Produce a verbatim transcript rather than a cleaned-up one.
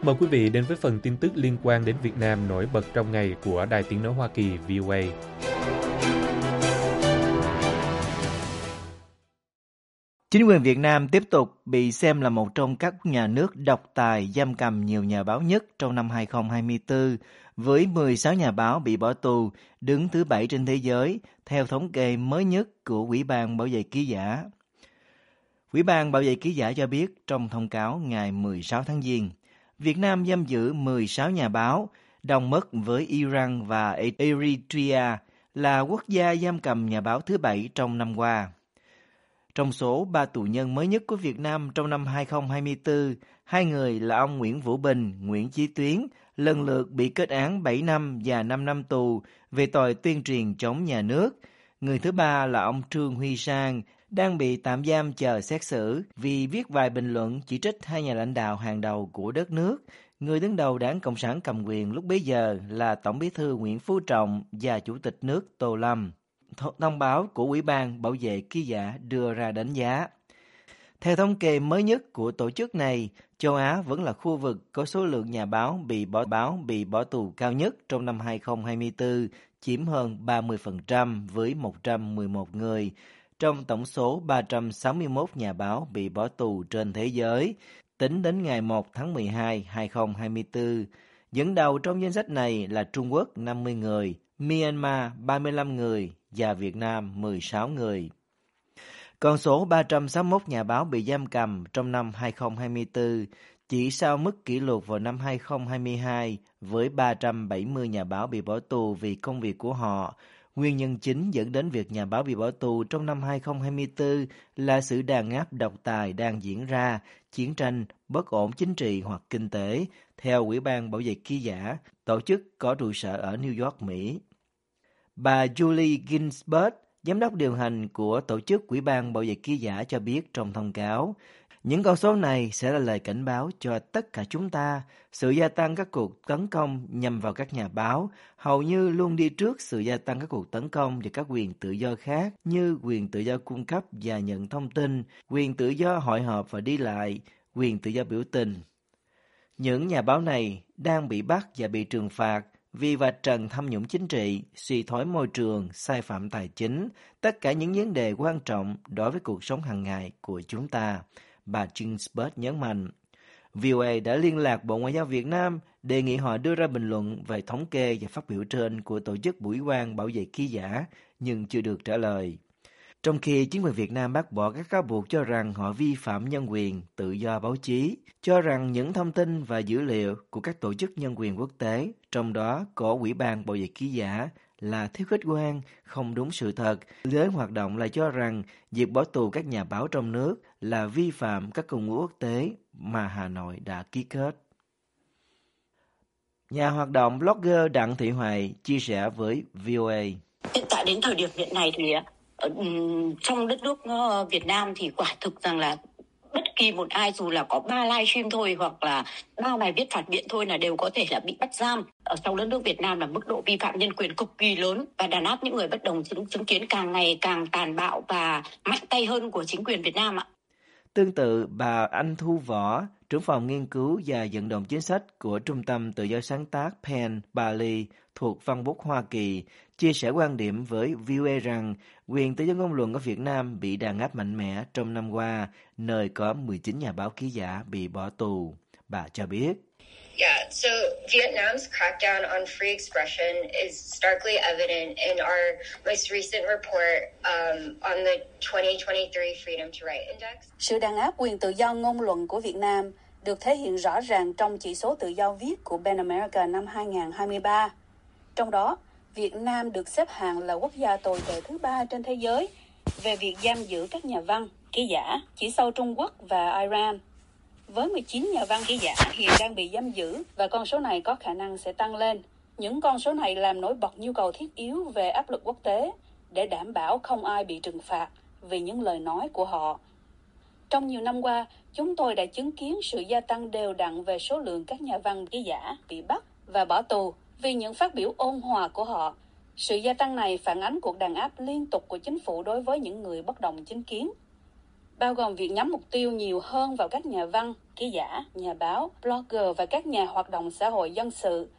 Mời quý vị đến với phần tin tức liên quan đến Việt Nam nổi bật trong ngày của Đài Tiếng nói Hoa Kỳ vê o a. Chính quyền Việt Nam tiếp tục bị xem là một trong các nhà nước độc tài giam cầm nhiều nhà báo nhất trong năm hai không hai tư, với mười sáu nhà báo bị bỏ tù, đứng thứ bảy trên thế giới, theo thống kê mới nhất của Ủy ban Bảo vệ ký giả. Ủy ban Bảo vệ ký giả cho biết trong thông cáo ngày mười sáu tháng Giêng, Việt Nam giam giữ mười sáu nhà báo, đồng mức với Iran và Eritrea là quốc gia giam cầm nhà báo thứ bảy trong năm qua. Trong số ba tù nhân mới nhất của Việt Nam trong năm hai không hai tư, hai người là ông Nguyễn Vũ Bình, Nguyễn Chí Tuyến lần lượt bị kết án bảy năm và năm năm tù về tội tuyên truyền chống nhà nước. Người thứ ba là ông Trương Huy Sang, đang bị tạm giam chờ xét xử vì viết vài bình luận chỉ trích hai nhà lãnh đạo hàng đầu của đất nước. Người đứng đầu Đảng Cộng sản cầm quyền lúc bấy giờ là Tổng bí thư Nguyễn Phú Trọng và Chủ tịch nước Tô Lâm. Thông báo của Ủy ban Bảo vệ ký giả đưa ra đánh giá. Theo thống kê mới nhất của tổ chức này, châu Á vẫn là khu vực có số lượng nhà báo bị bỏ báo bị bỏ tù cao nhất trong năm hai không hai tư, chiếm hơn ba mươi phần trăm với một trăm mười một người, trong tổng số ba trăm sáu mươi mốt nhà báo bị bỏ tù trên thế giới, tính đến ngày một tháng mười hai năm hai không hai tư. Dẫn đầu trong danh sách này là Trung Quốc năm mươi người, Myanmar ba mươi lăm người và Việt Nam mười sáu người. Con số ba trăm sáu mươi mốt nhà báo bị giam cầm trong năm hai không hai tư chỉ sau mức kỷ lục vào năm hai không hai hai với ba trăm bảy mươi nhà báo bị bỏ tù vì công việc của họ. Nguyên nhân chính dẫn đến việc nhà báo bị bỏ tù trong năm hai không hai tư là sự đàn áp độc tài đang diễn ra, chiến tranh, bất ổn chính trị hoặc kinh tế, theo Ủy ban Bảo vệ ký giả, tổ chức có trụ sở ở New York, Mỹ. Bà Julie Ginsburg, giám đốc điều hành của tổ chức Ủy ban Bảo vệ ký giả cho biết trong thông cáo, những con số này sẽ là lời cảnh báo cho tất cả chúng ta. Sự gia tăng các cuộc tấn công nhằm vào các nhà báo hầu như luôn đi trước sự gia tăng các cuộc tấn công vào các quyền tự do khác như quyền tự do cung cấp và nhận thông tin, quyền tự do hội họp và đi lại, quyền tự do biểu tình. Những nhà báo này đang bị bắt và bị trừng phạt vì vạch trần tham nhũng chính trị, suy thoái môi trường, sai phạm tài chính, tất cả những vấn đề quan trọng đối với cuộc sống hàng ngày của chúng ta, bà Ginsburg nhấn mạnh. vê o a đã liên lạc Bộ Ngoại giao Việt Nam đề nghị họ đưa ra bình luận về thống kê và phát biểu trên của tổ chức Ủy ban Bảo vệ ký giả, nhưng chưa được trả lời. Trong khi chính quyền Việt Nam bác bỏ các cáo buộc cho rằng họ vi phạm nhân quyền, tự do báo chí, cho rằng những thông tin và dữ liệu của các tổ chức nhân quyền quốc tế, trong đó có Ủy ban Bảo vệ ký giả, là thiếu khách quan, không đúng sự thật, giới hoạt động lại cho rằng việc bỏ tù các nhà báo trong nước là vi phạm các công ước quốc tế mà Hà Nội đã ký kết. Nhà hoạt động blogger Đặng Thị Hoài chia sẻ với vê o a. Hiện tại đến thời điểm hiện này thì uh, trong đất nước uh, Việt Nam thì quả thực rằng là bất kỳ một ai dù là có ba livestream thôi hoặc là ba bài viết phản biện thôi là đều có thể là bị bắt giam. Ở trong đất nước Việt Nam là mức độ vi phạm nhân quyền cực kỳ lớn và đàn áp những người bất đồng chứng, chứng kiến càng ngày càng tàn bạo và mạnh tay hơn của chính quyền Việt Nam ạ. Tương tự, bà Anh Thu Võ, trưởng phòng nghiên cứu và vận động chính sách của Trung tâm Tự do sáng tác Penn Bali thuộc Văn bút Hoa Kỳ, chia sẻ quan điểm với vê o a rằng quyền tự do ngôn luận ở Việt Nam bị đàn áp mạnh mẽ trong năm qua, nơi có mười chín nhà báo ký giả bị bỏ tù. Bà cho biết. Yeah, so Vietnam's crackdown on free expression is starkly evident in our most recent report um, on the twenty twenty-three Freedom to Write Index. Sự đàn áp quyền tự do ngôn luận của Việt Nam được thể hiện rõ ràng trong chỉ số tự do viết của PEN America năm hai không hai ba. Trong đó, Việt Nam được xếp hạng là quốc gia tồi tệ thứ ba trên thế giới về việc giam giữ các nhà văn, ký giả, chỉ sau Trung Quốc và Iran. Với mười chín nhà văn ký giả hiện đang bị giam giữ và con số này có khả năng sẽ tăng lên. Những con số này làm nổi bật nhu cầu thiết yếu về áp lực quốc tế để đảm bảo không ai bị trừng phạt vì những lời nói của họ. Trong nhiều năm qua, chúng tôi đã chứng kiến sự gia tăng đều đặn về số lượng các nhà văn ký giả bị bắt và bỏ tù vì những phát biểu ôn hòa của họ. Sự gia tăng này phản ánh cuộc đàn áp liên tục của chính phủ đối với những người bất đồng chính kiến. bao gồm việc nhắm mục tiêu nhiều hơn vào các nhà văn, ký giả, nhà báo, blogger và các nhà hoạt động xã hội dân sự